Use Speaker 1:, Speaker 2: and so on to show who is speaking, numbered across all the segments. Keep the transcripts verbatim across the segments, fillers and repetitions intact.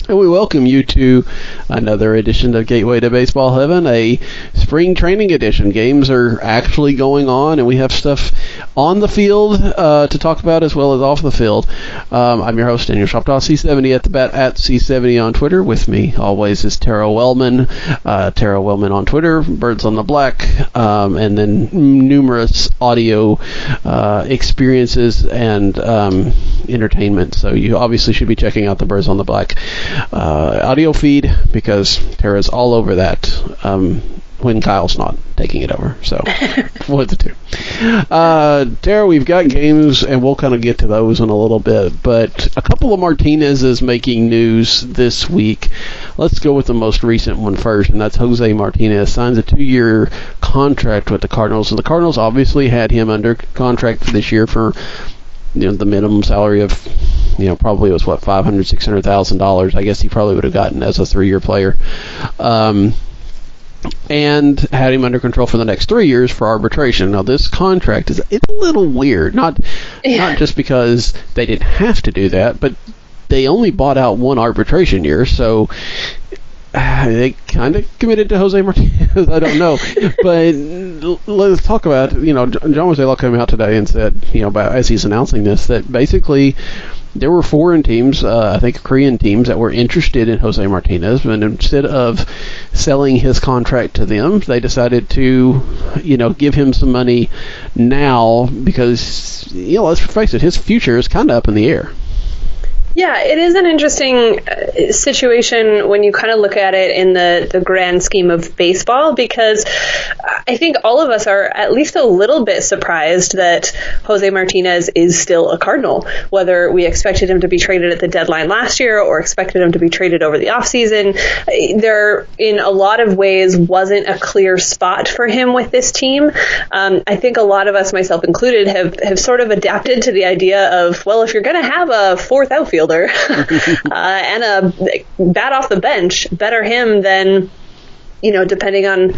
Speaker 1: And we welcome you to another edition of Gateway to Baseball Heaven, a spring training edition. Games are actually going on, and we have stuff on the field uh, to talk about as well as off the field. Um, I'm your host, Daniel Shoptaw, C seventy at the bat, at C seventy on Twitter. With me always is Tara Wellman, uh, Tara Wellman on Twitter, Birds on the Black, um, and then numerous audio uh, experiences and um, entertainment. So you obviously should be checking out the Birds on the Black Uh, audio feed, because Tara's all over that um, when Kyle's not taking it over. So, one of the two. Uh, Tara, we've got games, and we'll kind of get to those in a little bit, but a couple of Martinez's making news this week. Let's go with the most recent one first, and that's Jose Martinez signs a two-year contract with the Cardinals, and the Cardinals obviously had him under contract for this year for you know the minimum salary of you know probably it was what five hundred six hundred thousand dollars. I guess he probably would have gotten as a three year player, um, and had him under control for the next three years for arbitration. Now this contract is it's a little weird, not yeah. not just because they didn't have to do that, but they only bought out one arbitration year, so Uh, they kind of committed to Jose Martinez. I don't know. But let's talk about, you know, John Mozeliak came out today and said, you know, about, as he's announcing this, that basically there were foreign teams, uh, I think Korean teams, that were interested in Jose Martinez. And instead of selling his contract to them, they decided to, you know, give him some money now because, you know, let's face it, his future is kind of up in the air.
Speaker 2: Yeah, it is an interesting uh, situation when you kind of look at it in the, the grand scheme of baseball, because I think all of us are at least a little bit surprised that Jose Martinez is still a Cardinal, whether we expected him to be traded at the deadline last year or expected him to be traded over the offseason. There, in a lot of ways, wasn't a clear spot for him with this team. Um, I think a lot of us, myself included, have, have sort of adapted to the idea of, well, if you're going to have a fourth outfielder, uh, and a bat off the bench, better him than, you know, depending on,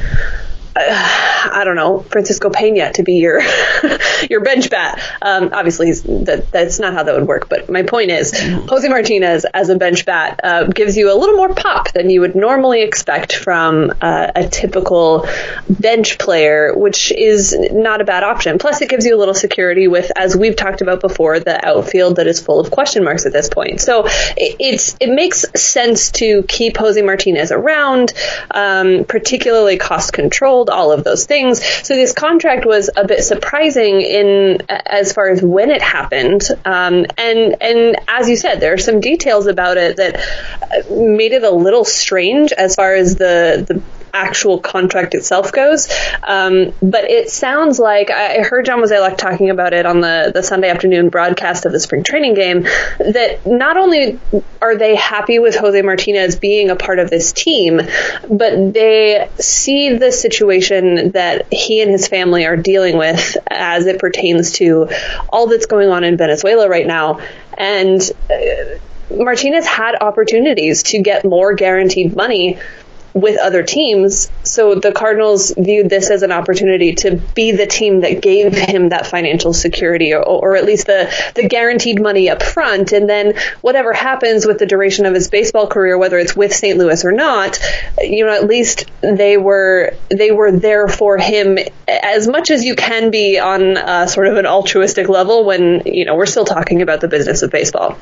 Speaker 2: uh, I don't know, Francisco Pena to be your your bench bat. Um, obviously, he's, that that's not how that would work. But my point is, Jose Martinez as a bench bat uh, gives you a little more pop than you would normally expect from uh, a typical bench player, which is not a bad option. Plus, it gives you a little security with, as we've talked about before, the outfield that is full of question marks at this point. So it, it's it makes sense to keep Jose Martinez around, um, particularly cost controlled, all of those things. So this contract was a bit surprising in as far as when it happened. Um, and and as you said, there are some details about it that made it a little strange as far as the the actual contract itself goes. Um, but it sounds like, I heard John Mozeliak talking about it on the, the Sunday afternoon broadcast of the spring training game, that not only are they happy with Jose Martinez being a part of this team, but they see the situation that he and his family are dealing with as it pertains to all that's going on in Venezuela right now. And uh, Martinez had opportunities to get more guaranteed money with other teams, so the Cardinals viewed this as an opportunity to be the team that gave him that financial security, or, or at least the, the guaranteed money up front, and then whatever happens with the duration of his baseball career, whether it's with Saint Louis or not, you know, at least they were they were there for him as much as you can be on uh, sort of an altruistic level when, you know, we're still talking about the business of baseball.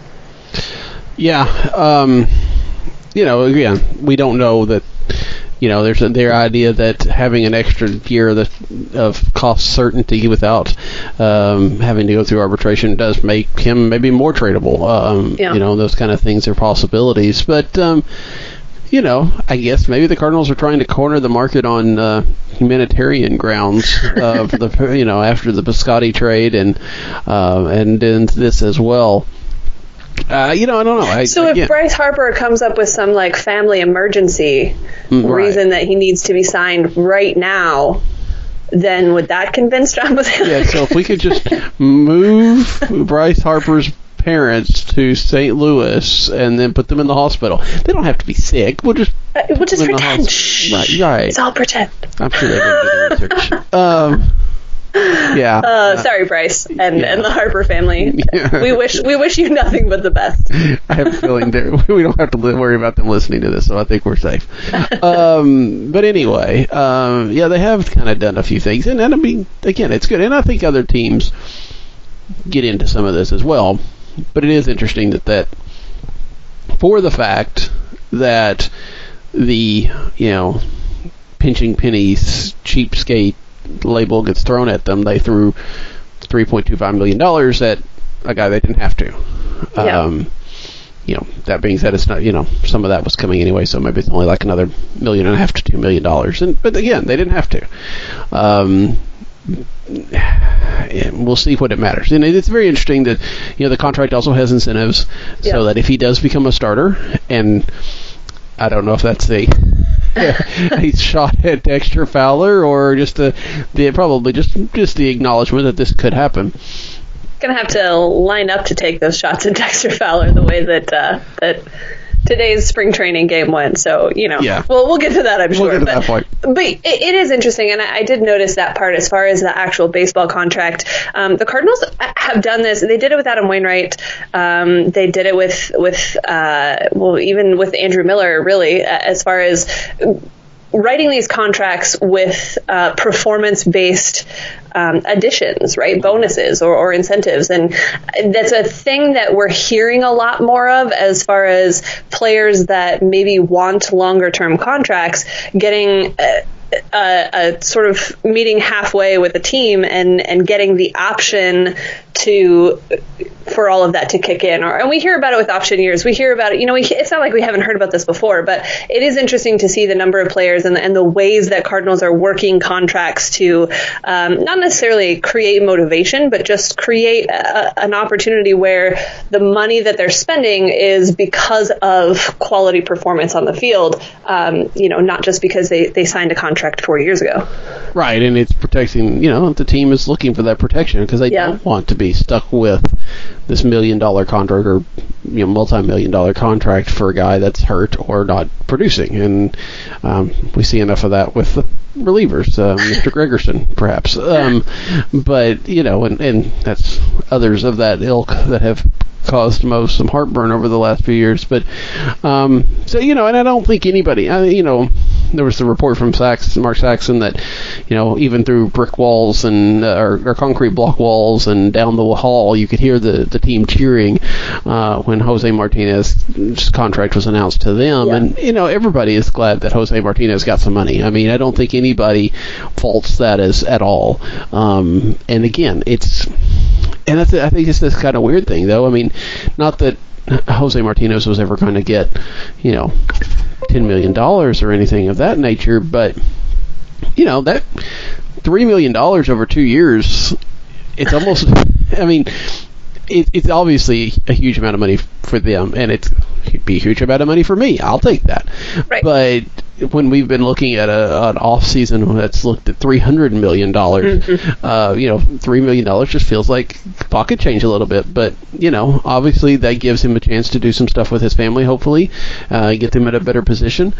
Speaker 1: Yeah, um, you know, again, we don't know that. You know, there's a, their idea that having an extra year of, the, of cost certainty without um, having to go through arbitration does make him maybe more tradable. Um, yeah. You know, those kind of things are possibilities. But, um, you know, I guess maybe the Cardinals are trying to corner the market on uh, humanitarian grounds of the, you know, after the Piscotty trade and uh, and then this as well. Uh, you know, I don't know. I,
Speaker 2: so if again, Bryce Harper comes up with some like family emergency right. reason that he needs to be signed right now, then would that convince John Mozeliak?
Speaker 1: Yeah, so if we could just move Bryce Harper's parents to Saint Louis and then put them in the hospital. They don't have to be sick. We'll just
Speaker 2: uh, we'll just pretend. Shh.
Speaker 1: Right, right.
Speaker 2: It's all pretend.
Speaker 1: I'm sure they're going to do the research. Um, Yeah.
Speaker 2: Uh, sorry, Bryce, and,
Speaker 1: yeah.
Speaker 2: and the Harper family.
Speaker 1: Yeah.
Speaker 2: We wish we wish you nothing but the best.
Speaker 1: I have a feeling that we don't have to li- worry about them listening to this, so I think we're safe. Um, but anyway, um, yeah, they have kind of done a few things, and, and I mean, again, it's good, and I think other teams get into some of this as well. But it is interesting that that for the fact that the you know pinching pennies cheapskate label gets thrown at them, they threw three point two five million dollars at a guy they didn't have to.
Speaker 2: Yeah.
Speaker 1: Um, you know, that being said, it's not, you know, some of that was coming anyway, so maybe it's only like another million and a half to two million dollars. And but again, they didn't have to. Um, we'll see what it matters. And it's very interesting that, you know, the contract also has incentives, yeah. so that if he does become a starter, and I don't know if that's a a shot at Dexter Fowler or just the, the probably just just the acknowledgement that this could happen.
Speaker 2: Gonna have to line up to take those shots at Dexter Fowler the way that uh, that today's spring training game went. So, you know,
Speaker 1: yeah.
Speaker 2: well, we'll get to that, I'm
Speaker 1: we'll
Speaker 2: sure.
Speaker 1: Get to
Speaker 2: but
Speaker 1: that point.
Speaker 2: but it, it is interesting, and I, I did notice that part as far as the actual baseball contract. Um, the Cardinals have done this. They did it with Adam Wainwright. Um, they did it with, with uh, well, even with Andrew Miller, really, as far as writing these contracts with uh, performance-based um, additions, right? Bonuses or, or incentives. And that's a thing that we're hearing a lot more of as far as players that maybe want longer-term contracts getting a, a, a sort of meeting halfway with a team and, and getting the option to for all of that to kick in. Or, and we hear about it with option years. We hear about it, you know, we, it's not like we haven't heard about this before, but it is interesting to see the number of players and, and the ways that Cardinals are working contracts to um, not necessarily create motivation, but just create a, an opportunity where the money that they're spending is because of quality performance on the field, um, you know, not just because they, they signed a contract four years ago.
Speaker 1: Right, and it's protecting, you know, the team is looking for that protection because they yeah. don't want to be stuck with this million dollar contract or, you know, multi-million dollar contract for a guy that's hurt or not producing. And um, we see enough of that with the relievers, uh, Mister Gregerson, perhaps. Um, but, you know, and, and that's others of that ilk that have caused most some heartburn over the last few years. But um, so, you know, and I don't think anybody, I, you know, there was the report from Sax, Mark Saxon that, you know, even through brick walls and uh, or, or concrete block walls and down the hall, you could hear the, the team cheering uh, when Jose Martinez's contract was announced to them. Yeah. And, you know, everybody is glad that Jose Martinez got some money. I mean, I don't think anybody faults that as at all. Um, and again, it's, and that's, I think it's this kind of weird thing, though. I mean, not that Jose Martinez was ever going to get, you know, ten million dollars or anything of that nature, but, you know, that three million dollars over two years, it's almost, I mean, it, it's obviously a huge amount of money for them, and it's it'd be a huge amount of money for me. I'll take that.
Speaker 2: Right.
Speaker 1: But when we've been looking at a, an off season that's looked at three hundred million dollars, mm-hmm. uh, you know, three million dollars just feels like pocket change a little bit. But, you know, obviously that gives him a chance to do some stuff with his family, hopefully, uh, get them in a better position,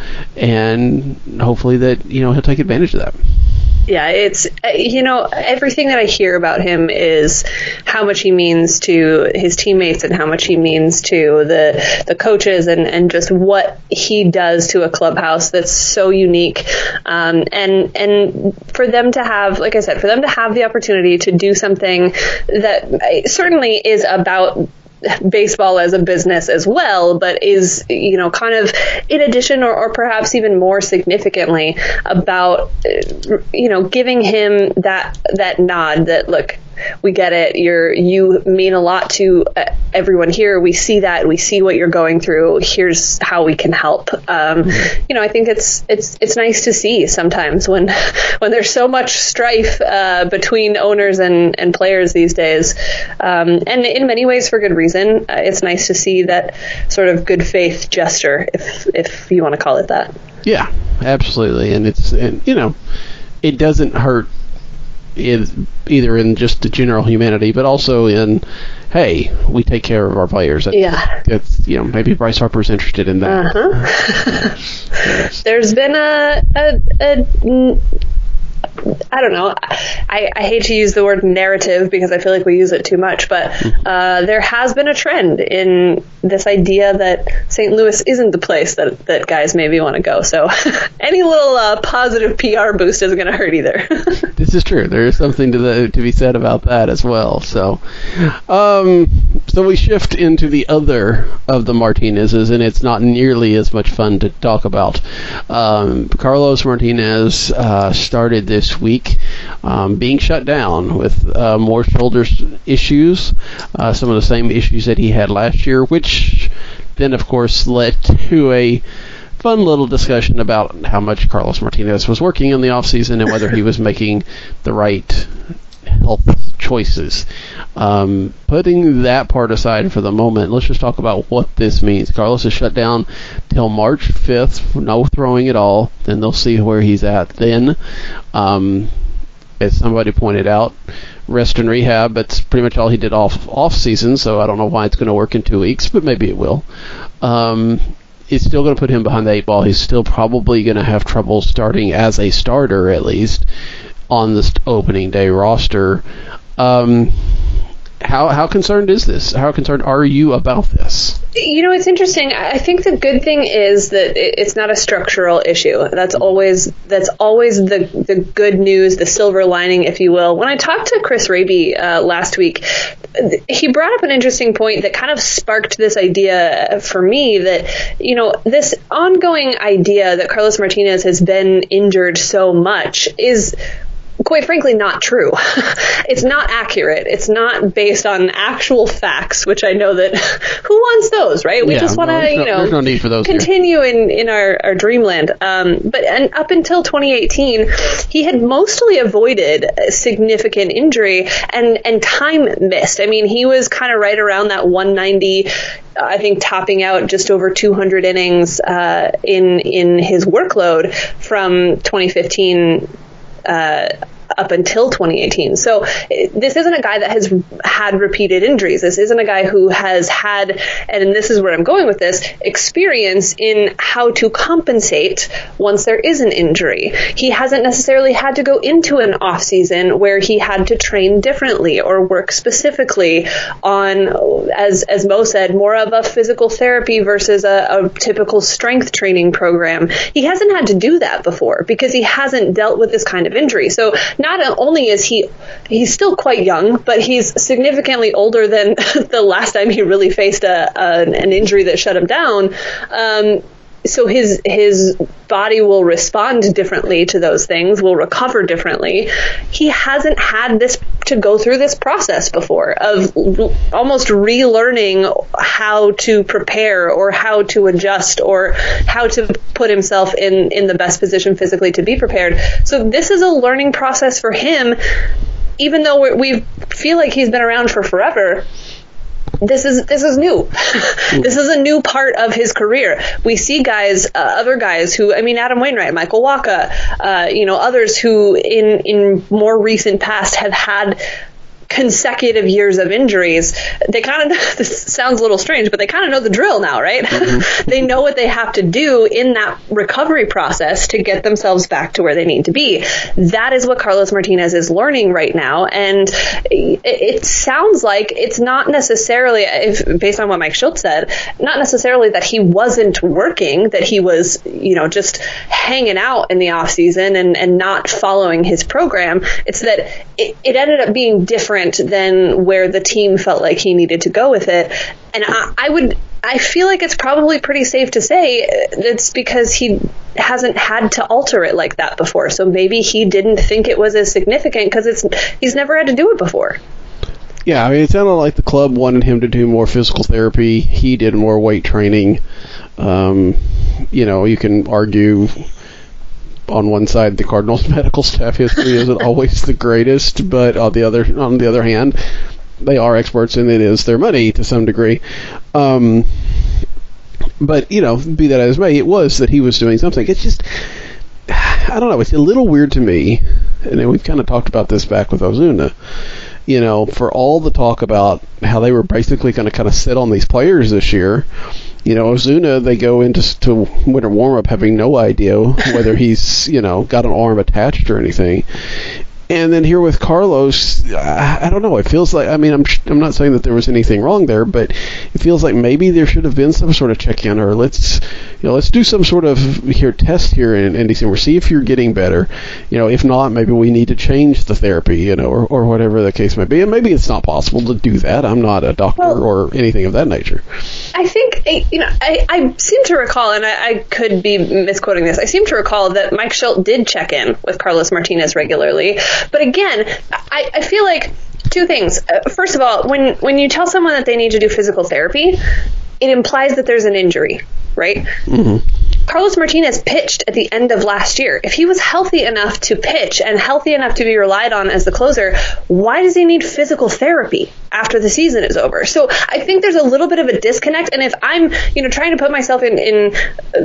Speaker 1: and hopefully that, you know, he'll take advantage of that.
Speaker 2: Yeah, it's, you know, everything that I hear about him is how much he means to his teammates and how much he means to the the coaches and, and just what he does to a clubhouse that's so unique. Um, and and for them to have, like I said, for them to have the opportunity to do something that certainly is about baseball as a business as well, but is, you know, kind of in addition or, or perhaps even more significantly about, you know, giving him that that nod that, look, we get it. You're you mean a lot to uh, everyone here. We see that. We see what you're going through. Here's how we can help. Um, you know, I think it's it's it's nice to see sometimes when when there's so much strife uh, between owners and, and players these days, um, and in many ways for good reason. Uh, it's nice to see that sort of good faith gesture, if if you want to call it that.
Speaker 1: Yeah, absolutely, and it's and you know, it doesn't hurt. In, either in just the general humanity, but also in, hey, we take care of our players. That's,
Speaker 2: yeah,
Speaker 1: that's, you know, maybe Bryce Harper's interested in that.
Speaker 2: Uh-huh. Yes. There's been a, a, a I don't know. I, I hate to use the word narrative because I feel like we use it too much, but uh, there has been a trend in this idea that Saint Louis isn't the place that, that guys maybe want to go. So any little uh, positive P R boost isn't going to hurt either.
Speaker 1: This is true. There is something to the, to be said about that as well. So, um, so we shift into the other of the Martinez's, and it's not nearly as much fun to talk about. Um, Carlos Martinez uh, started this week um, being shut down with uh, more shoulder issues, uh, some of the same issues that he had last year, which then, of course, led to a fun little discussion about how much Carlos Martinez was working in the offseason and whether he was making the right health choices. Um, putting that part aside for the moment, let's just talk about what this means. Carlos is shut down till March fifth, no throwing at all. Then they'll see where he's at then. Um, as somebody pointed out, rest and rehab, that's pretty much all he did off off season, so I don't know why it's going to work in two weeks, but maybe it will. Um, it's still going to put him behind the eight ball. He's still probably going to have trouble starting as a starter, at least, on this opening day roster. Um, how how concerned is this? How concerned are you about this?
Speaker 2: You know, it's interesting. I think the good thing is that it's not a structural issue. That's always that's always the the good news, the silver lining, if you will. When I talked to Chris Raby uh, last week, he brought up an interesting point that kind of sparked this idea for me that, you know, this ongoing idea that Carlos Martinez has been injured so much is, quite frankly, not true. It's not accurate. It's not based on actual facts, which I know that who wants those, right? We
Speaker 1: yeah,
Speaker 2: just want to,
Speaker 1: well,
Speaker 2: you
Speaker 1: no,
Speaker 2: know,
Speaker 1: there's no need for those
Speaker 2: continue in, in our, our dreamland. Um, but and up until twenty eighteen, he had mostly avoided significant injury and, and time missed. I mean, he was kind of right around that one ninety, I think, topping out just over two hundred innings uh, in in his workload from twenty fifteen uh, up until twenty eighteen. So this isn't a guy that has had repeated injuries. This isn't a guy who has had, and this is where I'm going with this, experience in how to compensate once there is an injury. He hasn't necessarily had to go into an off season where he had to train differently or work specifically on, as as Mo said, more of a physical therapy versus a, a typical strength training program. He hasn't had to do that before because he hasn't dealt with this kind of injury. So not only is he he's still quite young, but he's significantly older than the last time he really faced a, a an injury that shut him down. Um, so his his body will respond differently to those things, will recover differently. He hasn't had this to go through this process before of almost relearning how to prepare or how to adjust or how to put himself in, in the best position physically to be prepared. So this is a learning process for him, even though we're, we feel like he's been around for forever. This is this is new. This is a new part of his career. We see guys, uh, other guys who, I mean, Adam Wainwright, Michael Wacha, uh, you know, others who in in more recent past have had consecutive years of injuries. They kind of, this sounds a little strange, but they kind of know the drill now, right? Mm-hmm. They know what they have to do in that recovery process to get themselves back to where they need to be. That is what Carlos Martinez is learning right now. And it, it sounds like it's not necessarily, if, based on what Mike Schultz said, not necessarily that he wasn't working, that he was, you know, just hanging out in the off season and, and not following his program. It's that it, it ended up being different than where the team felt like he needed to go with it. And I, I would, I feel like it's probably pretty safe to say it's because he hasn't had to alter it like that before. So maybe he didn't think it was as significant because it's he's never had to do it before.
Speaker 1: Yeah, I mean, it sounded like the club wanted him to do more physical therapy. He did more weight training. Um, you know, you can argue on one side the Cardinals medical staff history isn't always the greatest, but on the other on the other hand, they are experts and it is their money to some degree. Um, but, you know, be that as may, it was that he was doing something. It's just, I don't know, it's a little weird to me, and we've kind of talked about this back with Ozuna, you know, for all the talk about how they were basically going to kind of sit on these players this year, you know, Ozuna, they go into to winter warm-up having no idea whether he's, you know, got an arm attached or anything. And then here with Carlos, I, I don't know. It feels like, I mean, I'm I'm not saying that there was anything wrong there, but it feels like maybe there should have been some sort of check-in, or let's, you know, let's do some sort of here test here in, in December, see if you're getting better. You know, if not, maybe we need to change the therapy, you know, or, or whatever the case may be. And maybe it's not possible to do that. I'm not a doctor well, or anything of that nature.
Speaker 2: I think, you know, I, I seem to recall, and I, I could be misquoting this, I seem to recall that Mike Shildt did check in with Carlos Martinez regularly. But again, I, I feel like two things. Uh, first of all, when, when you tell someone that they need to do physical therapy, it implies that there's an injury, right? Mm-hmm. Carlos Martinez pitched at the end of last year. If he was healthy enough to pitch and healthy enough to be relied on as the closer, why does he need physical therapy after the season is over? So I think there's a little bit of a disconnect. And if I'm, you know, trying to put myself in, in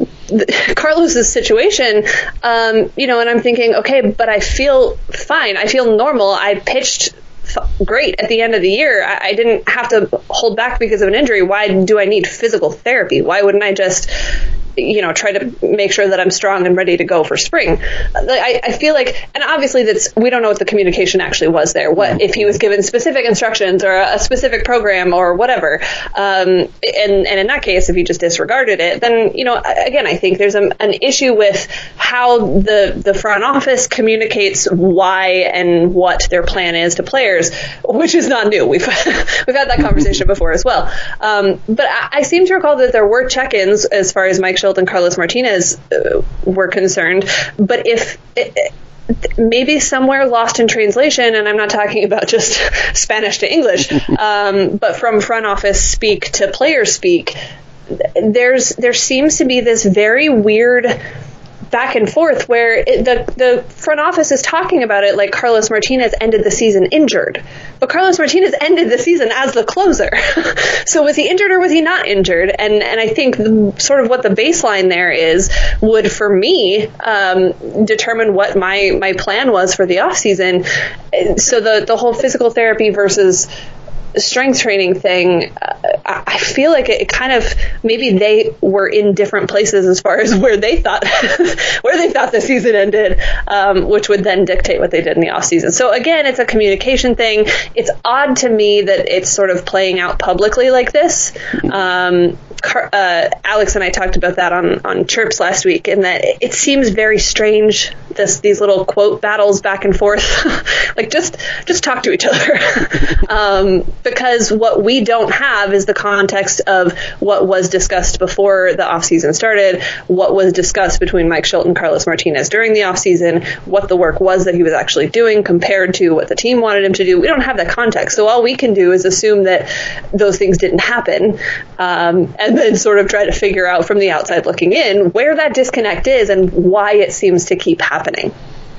Speaker 2: uh, Carlos's situation, um, you know, and I'm thinking, okay, but I feel fine. I feel normal. I pitched great at the end of the year. I, I didn't have to hold back because of an injury. Why do I need physical therapy? Why wouldn't I just, you know, try to make sure that I'm strong and ready to go for spring? I, I feel like, and obviously that's, we don't know what the communication actually was there. What if he was given specific instructions or a specific program or whatever? Um, and, and in that case, if he just disregarded it, then, you know, again, I think there's a, an issue with how the, the front office communicates why and what their plan is to players, which is not new. We've, we've had that conversation before as well. Um, but I, I seem to recall that there were check-ins as far as Mike Shildt and Carlos Martinez uh, were concerned, but if it, maybe somewhere lost in translation, and I'm not talking about just Spanish to English, um, but from front office speak to player speak, there's there seems to be this very weird back and forth where it, the the front office is talking about it like Carlos Martinez ended the season injured, but Carlos Martinez ended the season as the closer. So was he injured or was he not injured? And and I think the, sort of what the baseline there is would, for me, um, determine what my my plan was for the offseason. So the the whole physical therapy versus strength training thing, uh, I feel like it, it kind of, maybe they were in different places as far as where they thought where they thought the season ended, um, which would then dictate what they did in the off season. So again, it's a communication thing. It's odd to me that it's sort of playing out publicly like this. Um, Uh, Alex and I talked about that on, on Chirps last week, and that it seems very strange, this these little quote battles back and forth. Like, just just talk to each other. um, because what we don't have is the context of what was discussed before the offseason started, what was discussed between Mike Shildt and Carlos Martinez during the offseason, what the work was that he was actually doing compared to what the team wanted him to do. We don't have that context. So all we can do is assume that those things didn't happen. Um, and then sort of try to figure out from the outside looking in where that disconnect is and why it seems to keep happening.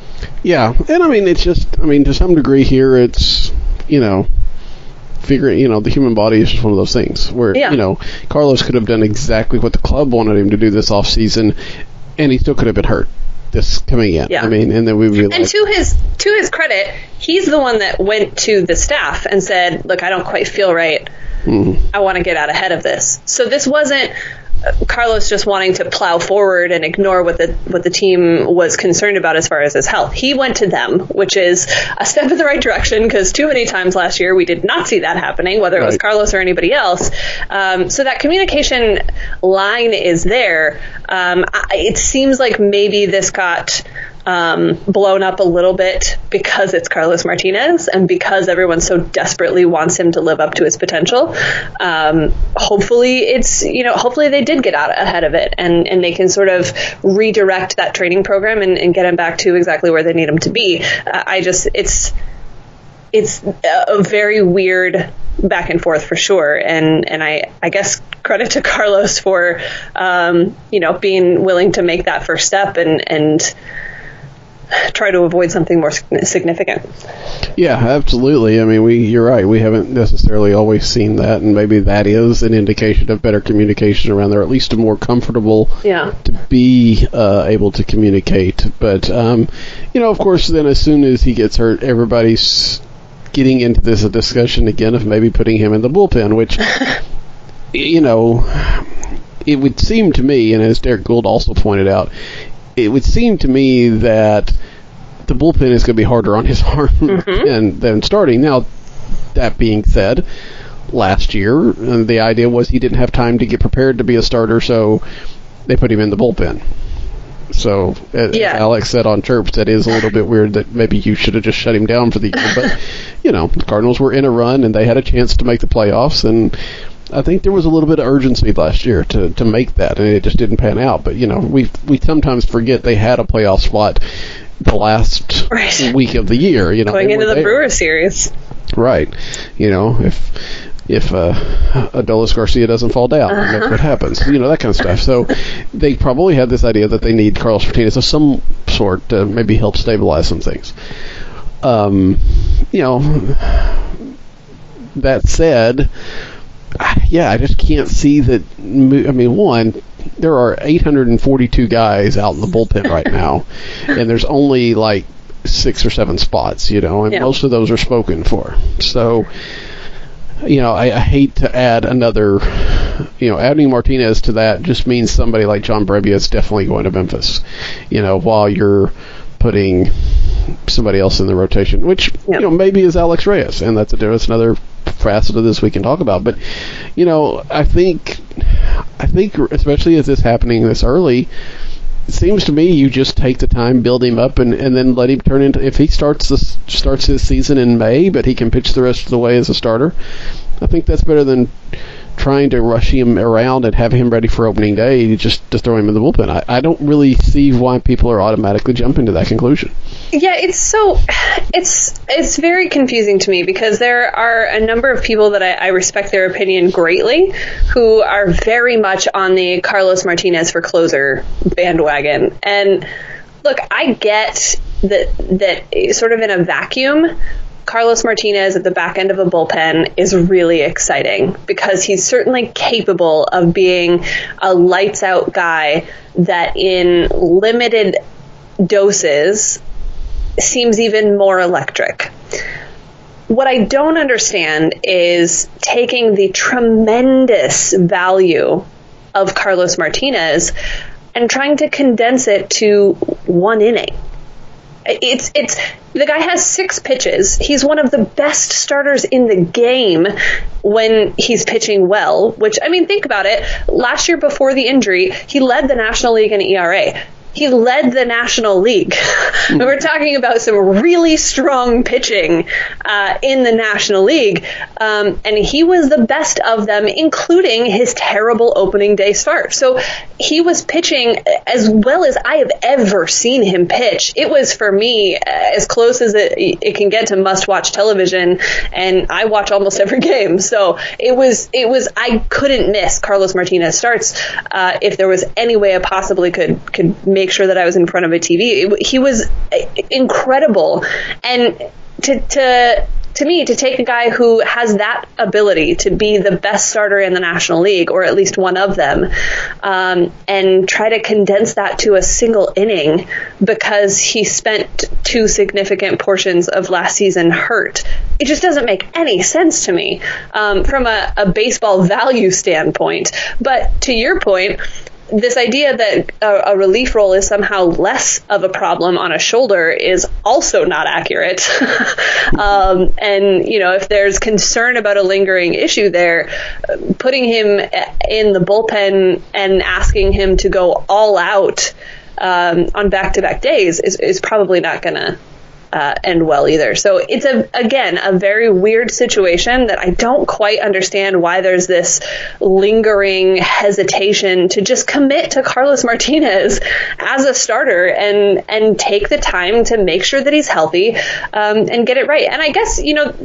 Speaker 1: Yeah, and I mean, it's just, I mean, to some degree here, it's, you know, figuring, you know, the human body is just one of those things where, yeah. you know, Carlos could have done exactly what the club wanted him to do this offseason, and he still could have been hurt this coming in. Yeah. I mean, and then we realized.
Speaker 2: And to his to his credit, he's the one that went to the staff and said, look, I don't quite feel right. Mm-hmm. I want to get out ahead of this. So this wasn't Carlos just wanting to plow forward and ignore what the what the team was concerned about as far as his health. He went to them, which is a step in the right direction, because too many times last year we did not see that happening, whether it was right. Carlos or anybody else. Um, so that communication line is there. Um, I, it seems like maybe this got Um, blown up a little bit because it's Carlos Martinez and because everyone so desperately wants him to live up to his potential. Um, hopefully it's, you know, hopefully they did get out ahead of it and, and they can sort of redirect that training program and, and get him back to exactly where they need him to be. Uh, I just, it's, it's a very weird back and forth for sure. And, and I, I guess credit to Carlos for, um, you know, being willing to make that first step and, and, try to avoid something more significant.
Speaker 1: Yeah, absolutely. I mean, we you're right. We haven't necessarily always seen that, and maybe that is an indication of better communication around there, at least a more comfortable
Speaker 2: yeah.
Speaker 1: to be uh, able to communicate. But, um, you know, of course, then as soon as he gets hurt, everybody's getting into this discussion again of maybe putting him in the bullpen, which, you know, it would seem to me, and as Derek Gould also pointed out, it would seem to me that the bullpen is going to be harder on his arm mm-hmm. than, than starting. Now, that being said, last year, uh, the idea was he didn't have time to get prepared to be a starter, so they put him in the bullpen. So, as
Speaker 2: yeah.
Speaker 1: Alex said on Chirps, that is a little bit weird that maybe you should have just shut him down for the year. But, you know, the Cardinals were in a run, and they had a chance to make the playoffs, and I think there was a little bit of urgency last year to, to make that, and it just didn't pan out. But, you know, we we sometimes forget they had a playoff spot the last
Speaker 2: right.
Speaker 1: week of the year. You know,
Speaker 2: going into the
Speaker 1: there.
Speaker 2: Brewers series.
Speaker 1: Right. You know, if if uh, Adolis Garcia doesn't fall down, uh-huh. that's what happens. You know, that kind of stuff. So they probably had this idea that they need Carlos Martinez of some sort to maybe help stabilize some things. Um, you know, that said, yeah, I just can't see that. I mean, one, there are eight hundred forty-two guys out in the bullpen right now, and there's only like six or seven spots, you know, and yeah. most of those are spoken for. So, you know, I, I hate to add another, you know, adding Martinez to that just means somebody like John Brebbia is definitely going to Memphis, you know, while you're putting somebody else in the rotation, which, yeah. you know, maybe is Alex Reyes, and that's, a, that's another facet of this we can talk about. But, you know, I think, I think especially as this happening this early, it seems to me you just take the time, build him up, and, and then let him turn into, if he starts this starts his season in May, but he can pitch the rest of the way as a starter, I think that's better than trying to rush him around and have him ready for opening day just to throw him in the bullpen. I, I don't really see why people are automatically jumping to that conclusion.
Speaker 2: Yeah, it's so it's it's very confusing to me because there are a number of people that I, I respect their opinion greatly who are very much on the Carlos Martinez for closer bandwagon. And look, I get that that sort of in a vacuum, Carlos Martinez at the back end of a bullpen is really exciting because he's certainly capable of being a lights out guy that in limited doses seems even more electric. What I don't understand is taking the tremendous value of Carlos Martinez and trying to condense it to one inning. It's it's the guy has six pitches. He's one of the best starters in the game when he's pitching well, which, I mean, think about it. Last year before the injury, he led the National League in E R A. He led the National League. Mm-hmm. We're talking about some really strong pitching uh, in the National League. Um, and he was the best of them, including his terrible opening day start. So he was pitching as well as I have ever seen him pitch. It was, for me, as close as it, it can get to must-watch television. And I watch almost every game. So it was, it was I couldn't miss Carlos Martinez starts uh, if there was any way I possibly could could make make sure that I was in front of a T V. It, he was incredible. And to, to, to me, to take a guy who has that ability to be the best starter in the National League, or at least one of them, um, and try to condense that to a single inning because he spent two significant portions of last season hurt, it just doesn't make any sense to me um, from a, a baseball value standpoint. But to your point, this idea that a, a relief role is somehow less of a problem on a shoulder is also not accurate. um, and, you know, if there's concern about a lingering issue there, putting him in the bullpen and asking him to go all out um, on back-to-back days is, is probably not going to Uh, end well either. So it's a again a very weird situation that I don't quite understand why there's this lingering hesitation to just commit to Carlos Martinez as a starter and and take the time to make sure that he's healthy um, and get it right. And I guess, you know,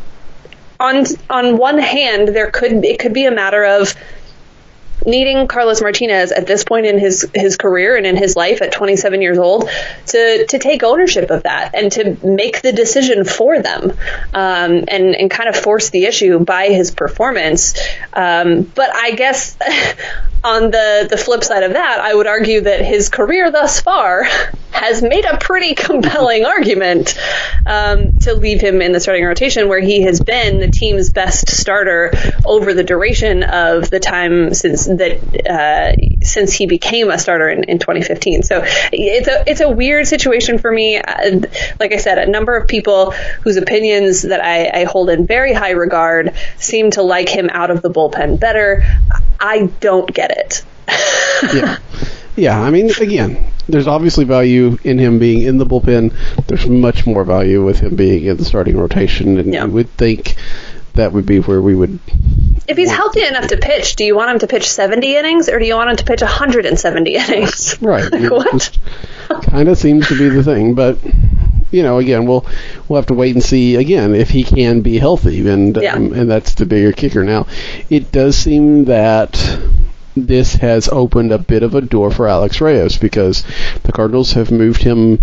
Speaker 2: on on one hand, there could it could be a matter of needing Carlos Martinez at this point in his, his career and in his life at twenty-seven years old to, to take ownership of that and to make the decision for them um, and, and kind of force the issue by his performance. Um, but I guess on the, the flip side of that, I would argue that his career thus far has made a pretty compelling argument um, to leave him in the starting rotation where he has been the team's best starter over the duration of the time since that uh, since he became a starter in, in twenty fifteen. So it's a it's a weird situation for me. Uh, like I said, a number of people whose opinions that I, I hold in very high regard seem to like him out of the bullpen better. I don't get it.
Speaker 1: yeah. Yeah, I mean, again, there's obviously value in him being in the bullpen. There's much more value with him being in the starting rotation, and yeah. I would think that would be where we would...
Speaker 2: If he's healthy enough to pitch, do you want him to pitch seventy innings, or do you want him to pitch one hundred seventy innings?
Speaker 1: Right.
Speaker 2: Like, what?
Speaker 1: Kind of seems to be the thing, but... You know, again, we'll we'll have to wait and see again if he can be healthy, and
Speaker 2: yeah.
Speaker 1: um, and that's the bigger kicker. Now, it does seem that this has opened a bit of a door for Alex Reyes, because the Cardinals have moved him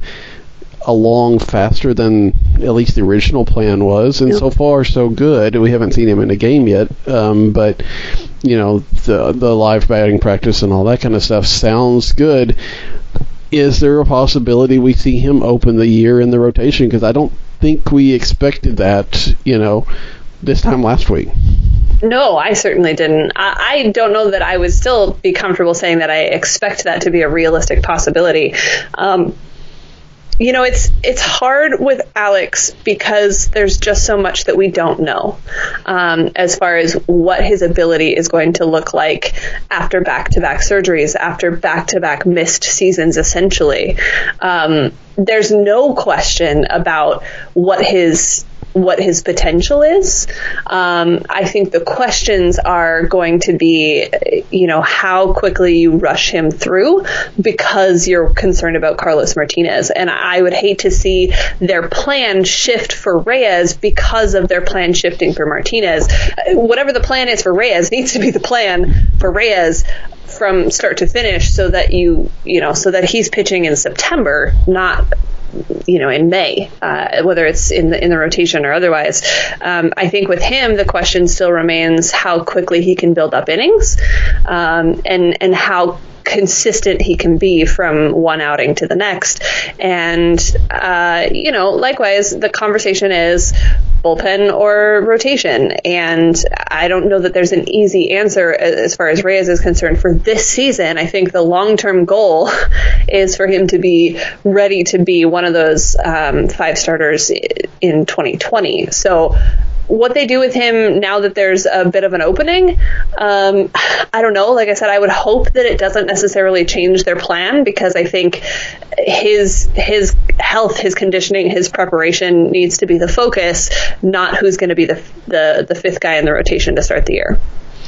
Speaker 1: along faster than at least the original plan was, and yep. so far so good. We haven't seen him in a game yet, um, but you know, the the live batting practice and all that kind of stuff sounds good. Is there a possibility we see him open the year in the rotation? Because I don't think we expected that, you know, this time last week.
Speaker 2: No, I certainly didn't. I, I don't know that I would still be comfortable saying that I expect that to be a realistic possibility. Um, you know, it's it's hard with Alex because there's just so much that we don't know um, as far as what his ability is going to look like after back-to-back surgeries, after back-to-back missed seasons, essentially. Um, there's no question about what his what his potential is. Um, I think the questions are going to be, you know, how quickly you rush him through because you're concerned about Carlos Martinez. And I would hate to see their plan shift for Reyes because of their plan shifting for Martinez. Whatever the plan is for Reyes needs to be the plan for Reyes from start to finish, so that you, you know, so that he's pitching in September, not you know, in May, uh, whether it's in the in the rotation or otherwise. Um, I think with him, the question still remains how quickly he can build up innings, um, and and how consistent he can be from one outing to the next. And, uh, you know, likewise, the conversation is bullpen or rotation. And I don't know that there's an easy answer as far as Reyes is concerned for this season. I think the long-term goal is for him to be ready to be one of those um, five starters in twenty twenty. So what they do with him now that there's a bit of an opening, um, I don't know. Like I said, I would hope that it doesn't necessarily change their plan, because I think his his health, his conditioning, his preparation needs to be the focus, not who's going to be the, the the fifth guy in the rotation to start the year.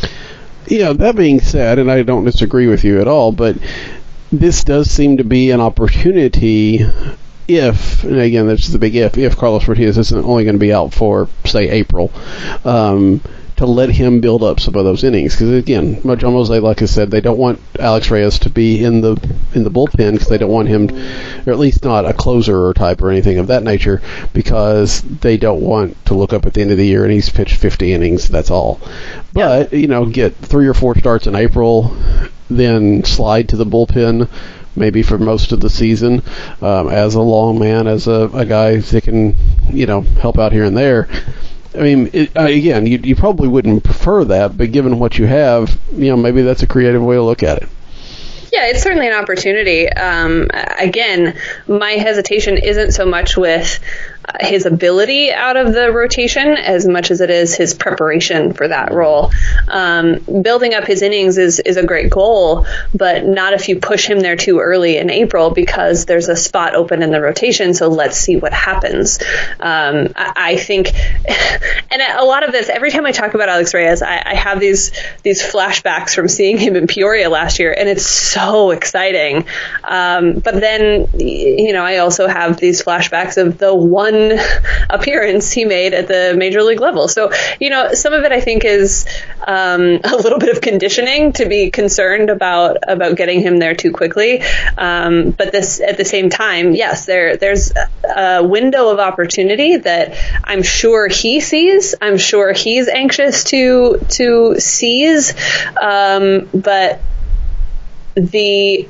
Speaker 1: Yeah, that being said, and I don't disagree with you at all, but this does seem to be an opportunity. If, and again, this is the big if, if Carlos Martinez isn't only going to be out for, say, April, um, to let him build up some of those innings. Because, again, John Mozeliak, like I said, they don't want Alex Reyes to be in the in the bullpen, because they don't want him, or at least not a closer or type or anything of that nature, because they don't want to look up at the end of the year and he's pitched fifty innings, that's all. But, you know, get three or four starts in April, then slide to the bullpen, maybe for most of the season, um, as a long man, as a, a guy that can, you know, help out here and there. I mean, it, uh, again, you, you probably wouldn't prefer that, but given what you have, you know, maybe that's a creative way to look at it.
Speaker 2: Yeah, it's certainly an opportunity. Um, again, my hesitation isn't so much with uh, his ability out of the rotation as much as it is his preparation for that role. Um, building up his innings is, is a great goal, but not if you push him there too early in April, because there's a spot open in the rotation, so let's see what happens. Um, I, I think, and a lot of this, every time I talk about Alex Reyes, I, I have these these flashbacks from seeing him in Peoria last year, and it's so So exciting. Um, but then, you know, I also have these flashbacks of the one appearance he made at the major league level. So, you know, some of it I think is um, a little bit of conditioning to be concerned about about getting him there too quickly. Um, but this, at the same time, yes, there there's a window of opportunity that I'm sure he sees. I'm sure he's anxious to to seize. Um, but the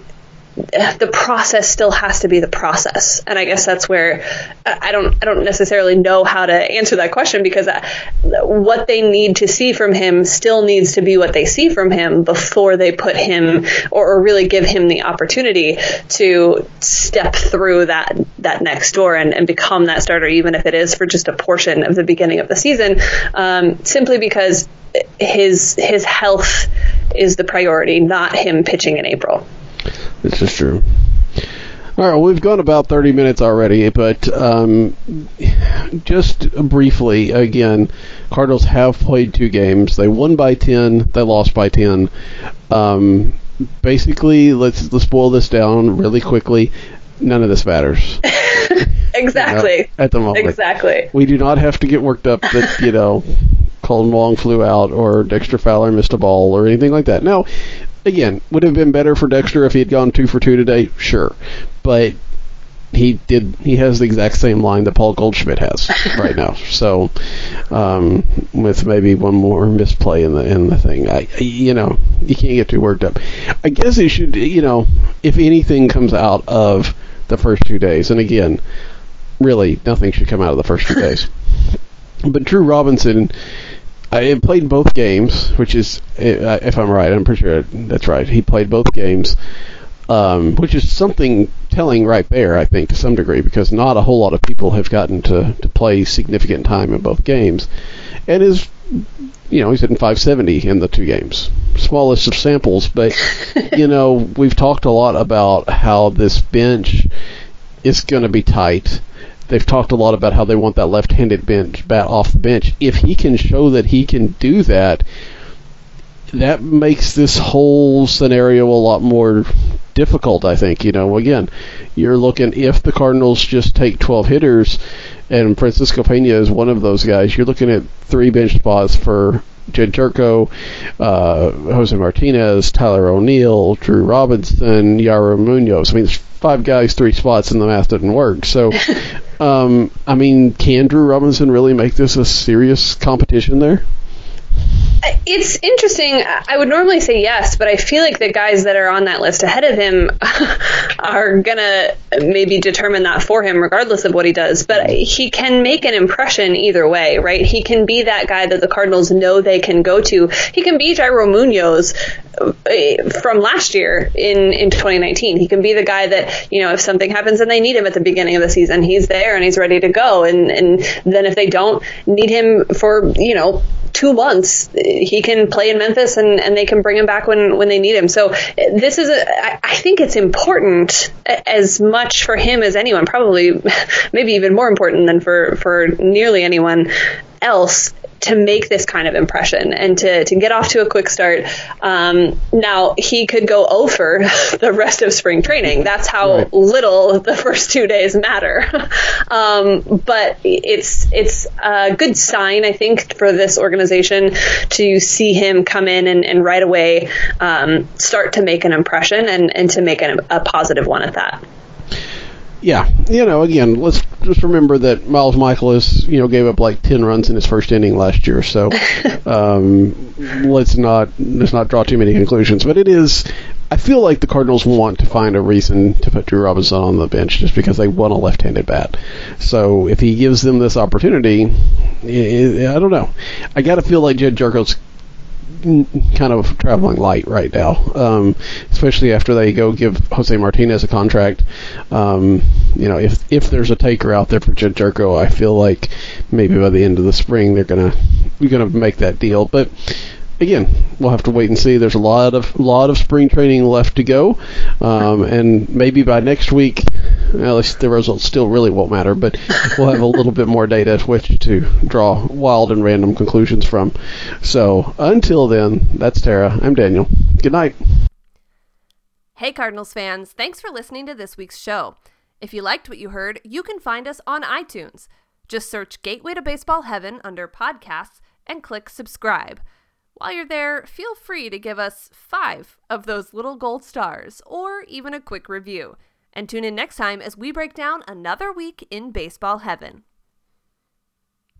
Speaker 2: the process still has to be the process. And I guess that's where I don't I don't necessarily know how to answer that question, because what they need to see from him still needs to be what they see from him before they put him or, or really give him the opportunity to step through that that next door and, and become that starter, even if it is for just a portion of the beginning of the season, um, simply because his his health is the priority, not him pitching in April.
Speaker 1: This is true. All right, well, we've gone about thirty minutes already, but um, just briefly, again, Cardinals have played two games. They won by ten. They lost by ten. Um, basically, let's let's boil this down really quickly. None of this matters.
Speaker 2: Exactly.
Speaker 1: You know, at the moment.
Speaker 2: Exactly.
Speaker 1: We do not have to get worked up that, you know, Colton Wong flew out or Dexter Fowler missed a ball or anything like that. Now, again, would it have been better for Dexter if he had gone two for two today? Sure. But he did. He has the exact same line that Paul Goldschmidt has right now. So, um, with maybe one more misplay in the in the thing, I, you know, you can't get too worked up. I guess it should, you know, if anything comes out of the first two days, and again, really nothing should come out of the first two days. But Drew Robinson, I played both games, which is, if I'm right, I'm pretty sure that's right. He played both games, um, which is something telling right there, I think, to some degree, because not a whole lot of people have gotten to, to play significant time in both games. And is, you know, he's hitting five seventy in the two games. Smallest of samples, but, you know, we've talked a lot about how this bench is going to be tight. They've talked a lot about how they want that left-handed bench bat off the bench. If he can show that he can do that, that makes this whole scenario a lot more difficult, I think. You know, again, you're looking, if the Cardinals just take twelve hitters, and Francisco Pena is one of those guys, you're looking at three bench spots for Jed Jerko, uh, Jose Martinez, Tyler O'Neill, Drew Robinson, Yairo Munoz. I mean, there's five guys, three spots, and the math doesn't work. So, um, I mean, can Drew Robinson really make this a serious competition there?
Speaker 2: It's interesting. I would normally say yes, but I feel like the guys that are on that list ahead of him are going to maybe determine that for him, regardless of what he does. But he can make an impression either way, right? He can be that guy that the Cardinals know they can go to. He can be Yairo Munoz from last year in, in twenty nineteen. He can be the guy that, you know, if something happens and they need him at the beginning of the season, he's there and he's ready to go. And, and then if they don't need him for, you know, two months, he can play in Memphis and, and they can bring him back when, when they need him. So this is, a, I, I think it's important as much for him as anyone, probably maybe even more important than for, for nearly anyone else, to make this kind of impression and to, to get off to a quick start. Um, now, he could go over the rest of spring training. That's how right. little the first two days matter. um, but it's it's a good sign, I think, for this organization to see him come in and, and right away um, start to make an impression and, and to make an, a positive one at that.
Speaker 1: Yeah, you know, again, let's just remember that Miles Michaelis, you know, gave up like ten runs in his first inning last year. So um, let's not let's not draw too many conclusions. But it is, I feel like the Cardinals want to find a reason to put Drew Robinson on the bench just because they want a left-handed bat. So if he gives them this opportunity, I don't know. I got to feel like Jed Jerko's kind of traveling light right now, um, especially after they go give Jose Martinez a contract. Um, you know, if if there's a taker out there for Jed Jerko, I feel like maybe by the end of the spring they're gonna we're gonna make that deal. But again, we'll have to wait and see. There's a lot of lot of spring training left to go, um, and maybe by next week, well, at least the results still really won't matter, but we'll have a little bit more data which to draw wild and random conclusions from. So until then, that's Tara. I'm Daniel. Good night.
Speaker 3: Hey Cardinals fans, thanks for listening to this week's show. If you liked what you heard, you can find us on iTunes. Just search Gateway to Baseball Heaven under podcasts and click subscribe. While you're there, feel free to give us five of those little gold stars or even a quick review. And tune in next time as we break down another week in baseball heaven.